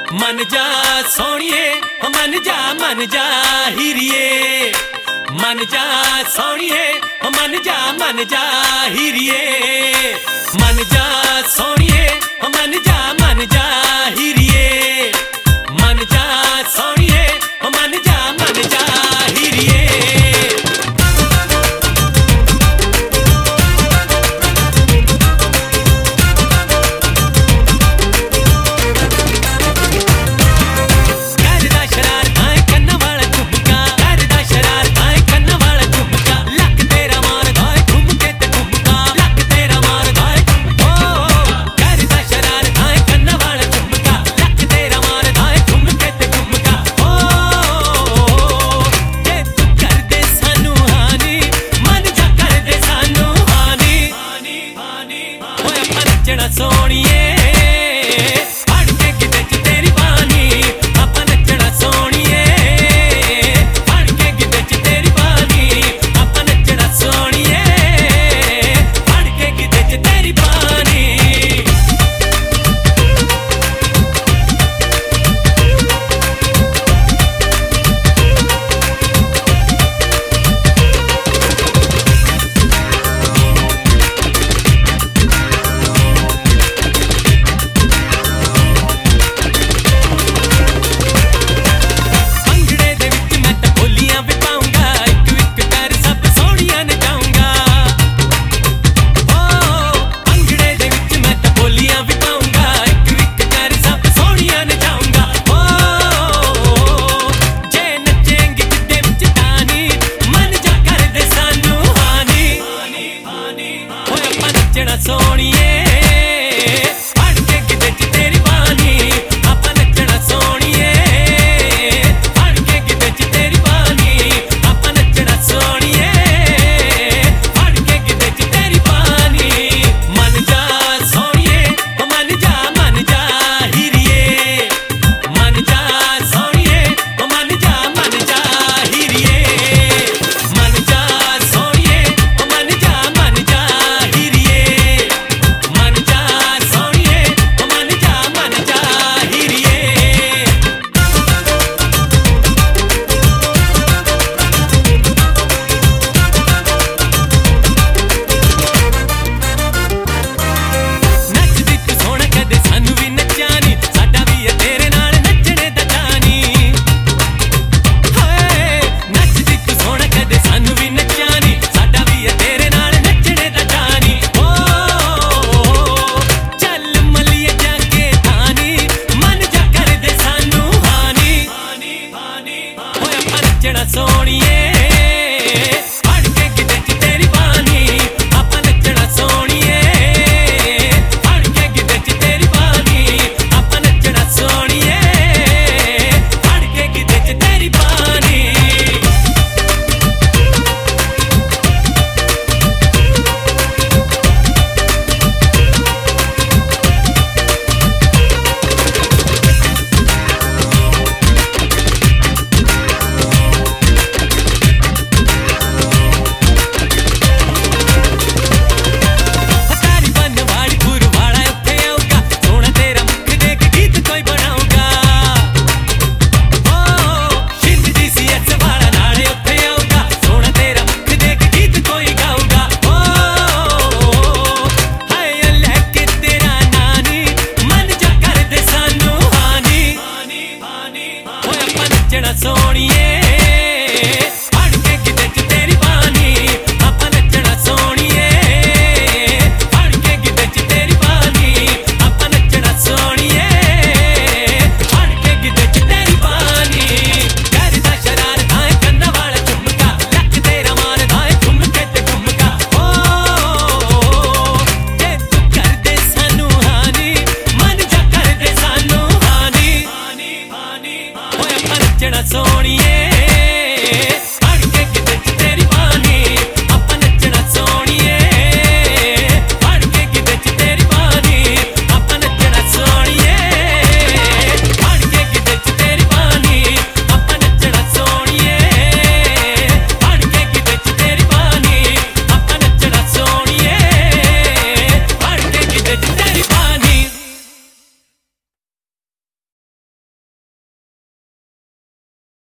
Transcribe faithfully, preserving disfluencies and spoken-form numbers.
मन जा सोनिए मन जा मन जा हीरिए मन जा सोनिए मन जा मन जा हीरिए मन जा सोनिए मन जा मन जा हीरिए मन जा सोनिए मन जा मन जा हीरिए। सोनिए फड़ के गिद्दे च तेरी पानी आपां नच्चना सोनिए फड़ के गिद्दे च तेरी पानी आपां नच्चना सोनिए फड़ के गिद्दे च तेरी पानी। सोनिए